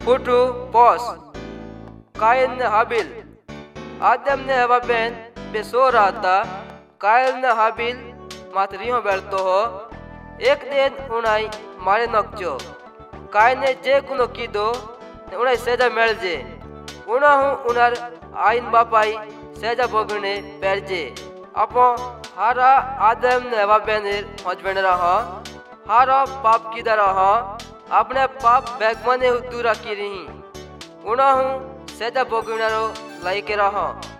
Futu pos Kain ne Habil Adem ne hava ben beso रहा था कायल ने हाबिल मातरियों बैठतो हो एक दिन उनाई मारे नकचो काय ने जे कुनो की दो उनाई सेजा मेल जे उना हूँ उनार आइन बापाई सेजा बोगने पैरजे अपो हारा आदम ने हवा बेनेर हजबेंड रहा हारा पाप की रहा अपने पाप बैगमने दूरा की रही उना हूँ सेजा बोगने रो लाई के रहा